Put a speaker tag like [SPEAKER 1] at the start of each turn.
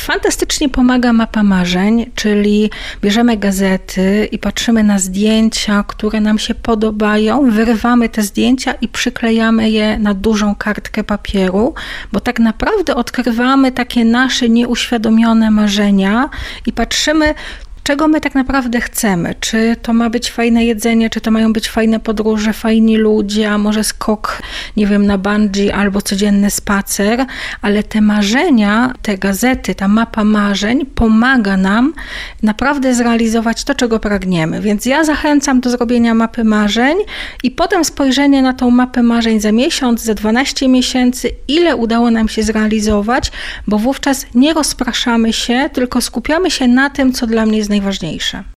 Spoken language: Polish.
[SPEAKER 1] Fantastycznie pomaga mapa marzeń, czyli bierzemy gazety i patrzymy na zdjęcia, które nam się podobają, wyrywamy te zdjęcia i przyklejamy je na dużą kartkę papieru, bo tak naprawdę odkrywamy takie nasze nieuświadomione marzenia i patrzymy, czego my tak naprawdę chcemy. Czy to ma być fajne jedzenie, czy to mają być fajne podróże, fajni ludzie, a może skok, nie wiem, na bungee albo codzienny spacer, ale te marzenia, te gazety, ta mapa marzeń pomaga nam naprawdę zrealizować to, czego pragniemy. Więc ja zachęcam do zrobienia mapy marzeń i potem spojrzenie na tą mapę marzeń za miesiąc, za 12 miesięcy, ile udało nam się zrealizować, bo wówczas nie rozpraszamy się, tylko skupiamy się na tym, co dla mnie jest najważniejsze.